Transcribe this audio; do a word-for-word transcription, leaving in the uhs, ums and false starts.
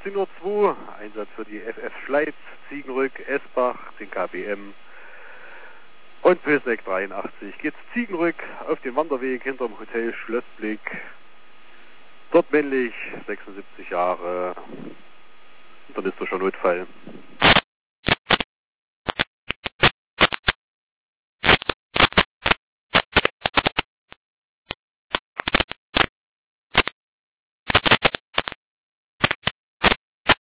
achtzehn Uhr zwei, Einsatz für die F F Schleiz, Ziegenrück, Esbach, zehn Kilometer pro Stunde. Und Pösneck dreiundachtzig geht's Ziegenrück auf den Wanderweg hinterm Hotel Schlossblick. Dort männlich, sechsundsiebzig Jahre, hinterlistischer Notfall.